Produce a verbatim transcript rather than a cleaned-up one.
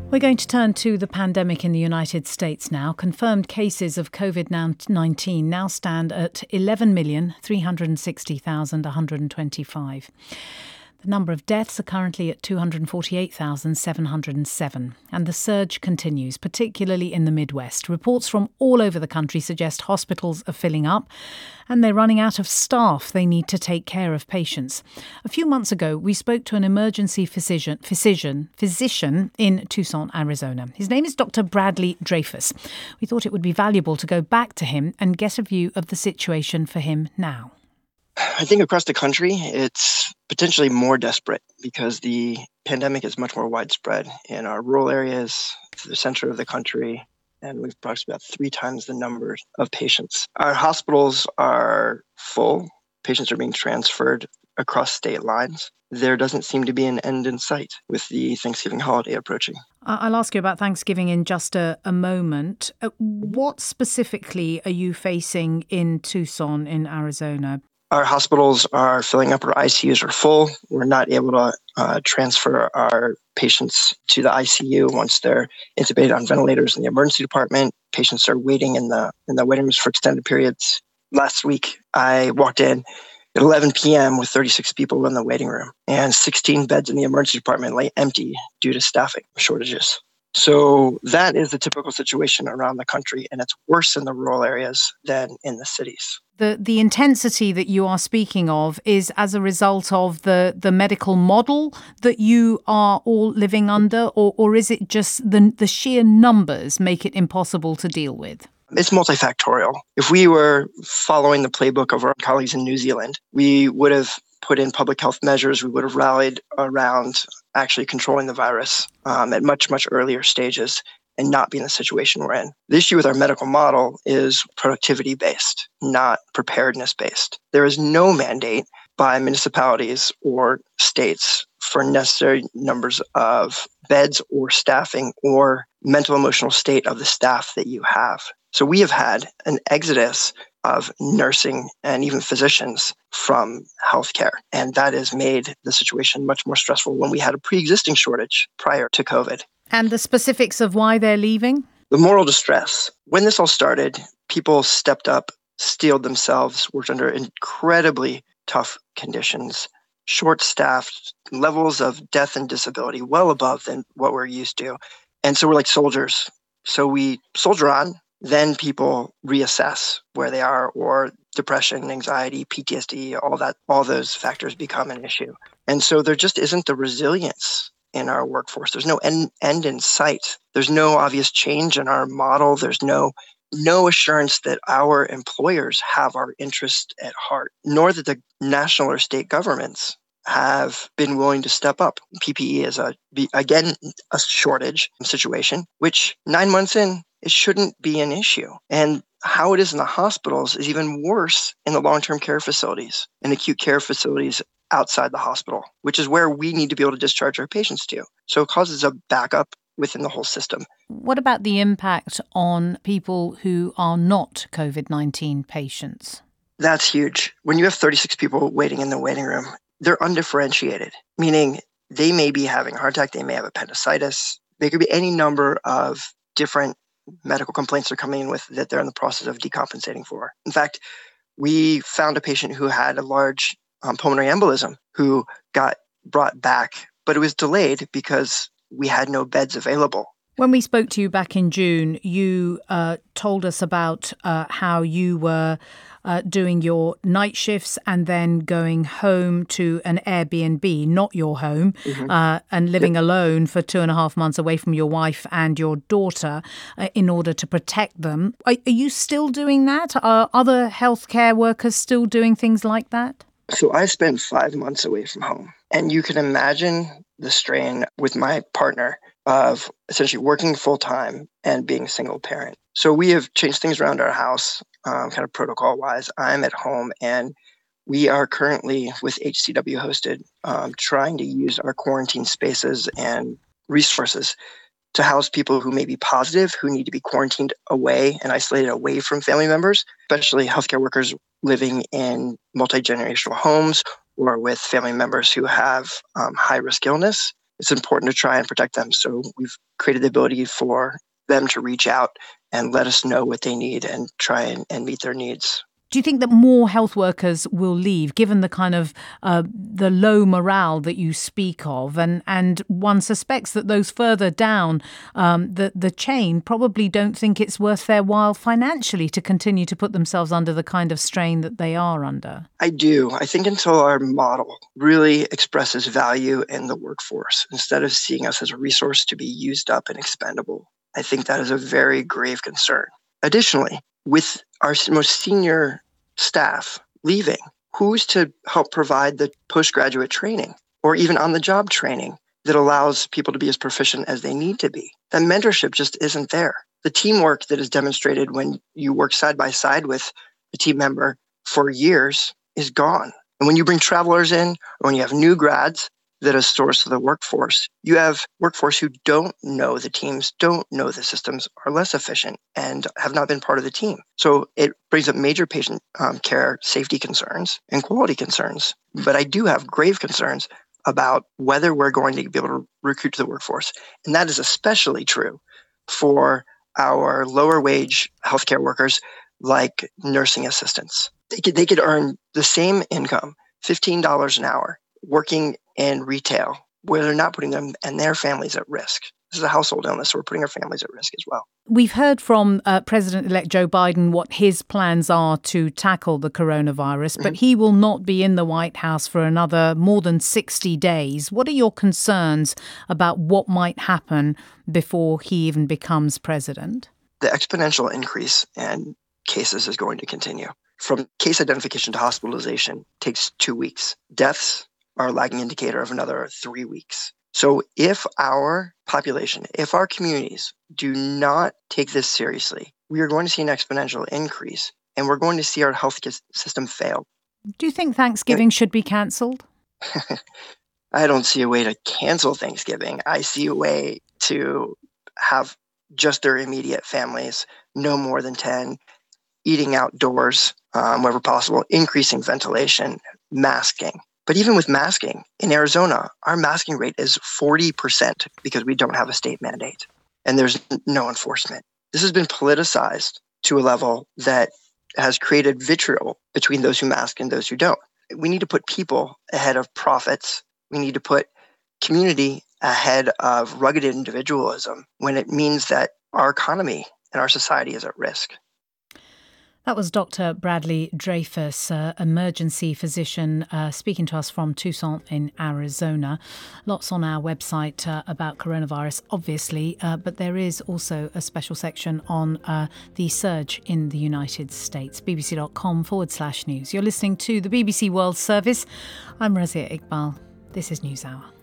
We're going to turn to the pandemic in the United States now. Confirmed cases of covid nineteen now stand at eleven million three hundred sixty thousand one hundred twenty-five. The number of deaths are currently at two hundred forty-eight thousand seven hundred seven, and the surge continues, particularly in the Midwest. Reports from all over the country suggest hospitals are filling up and they're running out of staff they need to take care of patients. A few months ago, we spoke to an emergency physician, physician, physician in Tucson, Arizona. His name is Doctor Bradley Dreyfus. We thought it would be valuable to go back to him and get a view of the situation for him now. I think across the country, it's potentially more desperate because the pandemic is much more widespread in our rural areas, the center of the country, and we've approximately about three times the number of patients. Our hospitals are full. Patients are being transferred across state lines. There doesn't seem to be an end in sight with the Thanksgiving holiday approaching. I'll ask you about Thanksgiving in just a, a moment. Uh, what specifically are you facing in Tucson, in Arizona? Our hospitals are filling up. Our I C Us are full. We're not able to uh, transfer our patients to the I C U once they're intubated on ventilators in the emergency department. Patients are waiting in the in the waiting rooms for extended periods. Last week, I walked in at eleven p.m. with thirty-six people in the waiting room, and sixteen beds in the emergency department lay empty due to staffing shortages. So that is the typical situation around the country, and it's worse in the rural areas than in the cities. The the intensity that you are speaking of is as a result of the, the medical model that you are all living under, or, or is it just the the sheer numbers make it impossible to deal with? It's multifactorial. If we were following the playbook of our colleagues in New Zealand, we would have put in public health measures. We would have rallied around actually controlling the virus um, at much, much earlier stages and not be in the situation we're in. The issue with our medical model is productivity-based, not preparedness-based. There is no mandate by municipalities or states for necessary numbers of beds or staffing or mental emotional state of the staff that you have. So we have had an exodus of nursing and even physicians from healthcare. And that has made the situation much more stressful when we had a pre-existing shortage prior to COVID. And the specifics of why they're leaving? The moral distress. When this all started, people stepped up, steeled themselves, worked under incredibly tough conditions, short-staffed, levels of death and disability well above than what we're used to. And so we're like soldiers. So we soldier on. Then people reassess where they are, or depression, anxiety, P T S D, all that, all those factors become an issue. And so there just isn't the resilience in our workforce. There's no end, end in sight. There's no obvious change in our model. There's no no assurance that our employers have our interest at heart, nor that the national or state governments have been willing to step up. P P E is, a again, a shortage situation, which nine months in, it shouldn't be an issue. And how it is in the hospitals is even worse in the long-term care facilities and acute care facilities outside the hospital, which is where we need to be able to discharge our patients to. So it causes a backup within the whole system. What about the impact on people who are not covid nineteen patients? That's huge. When you have thirty-six people waiting in the waiting room, they're undifferentiated, meaning they may be having a heart attack, they may have appendicitis, there could be any number of different medical complaints they're coming in with that they're in the process of decompensating for. In fact, we found a patient who had a large um, pulmonary embolism who got brought back, but it was delayed because we had no beds available. When we spoke to you back in June, you uh, told us about uh, how you were uh, doing your night shifts and then going home to an Airbnb, not your home, mm-hmm. uh, and living yep. alone for two and a half months away from your wife and your daughter uh, in order to protect them. Are, are you still doing that? Are other healthcare workers still doing things like that? So I spent five months away from home, and you can imagine the strain with my partner of essentially working full-time and being a single parent. So we have changed things around our house, um, kind of protocol-wise. I'm at home, and we are currently, with H C W hosted, um, trying to use our quarantine spaces and resources to house people who may be positive, who need to be quarantined away and isolated away from family members, especially healthcare workers living in multi-generational homes or with family members who have um, high-risk illness. it's important to try and protect them. So we've created the ability for them to reach out and let us know what they need and try and, and meet their needs. Do you think that more health workers will leave, given the kind of uh, the low morale that you speak of, and and one suspects that those further down um, the the chain probably don't think it's worth their while financially to continue to put themselves under the kind of strain that they are under? I do. I think until our model really expresses value in the workforce, instead of seeing us as a resource to be used up and expendable, I think that is a very grave concern. Additionally, with our most senior staff leaving, who's to help provide the postgraduate training or even on-the-job training that allows people to be as proficient as they need to be? That mentorship just isn't there. The teamwork that is demonstrated when you work side by side with a team member for years is gone. And when you bring travelers in, or when you have new grads that are a source of the workforce, you have workforce who don't know the teams, don't know the systems, are less efficient, and have not been part of the team. So it brings up major patient um, care safety concerns and quality concerns. But I do have grave concerns about whether we're going to be able to recruit to the workforce. And that is especially true for our lower wage healthcare workers like nursing assistants. They could, they could earn the same income, fifteen dollars an hour, working in retail, where they're not putting them and their families at risk. This is a household illness, so we're putting our families at risk as well. We've heard from uh, President-elect Joe Biden what his plans are to tackle the coronavirus, mm-hmm. but he will not be in the White House for another more than sixty days. What are your concerns about what might happen before he even becomes president? The exponential increase in cases is going to continue. From case identification to hospitalization takes two weeks. Deaths are a lagging indicator of another three weeks. So if our population, if our communities do not take this seriously, we are going to see an exponential increase, and we're going to see our health system fail. Do you think Thanksgiving and, should be cancelled? I don't see a way to cancel Thanksgiving. I see a way to have just their immediate families, no more than ten, eating outdoors um, wherever possible, increasing ventilation, masking. But even with masking, in Arizona, our masking rate is forty percent because we don't have a state mandate and there's no enforcement. This has been politicized to a level that has created vitriol between those who mask and those who don't. We need to put people ahead of profits. We need to put community ahead of rugged individualism when it means that our economy and our society is at risk. That was Doctor Bradley Dreyfus, uh, emergency physician, uh, speaking to us from Tucson in Arizona. Lots on our website uh, about coronavirus, obviously, uh, but there is also a special section on uh, the surge in the United States. bbc.com forward slash news. You're listening to the B B C World Service. I'm Razia Iqbal. This is NewsHour.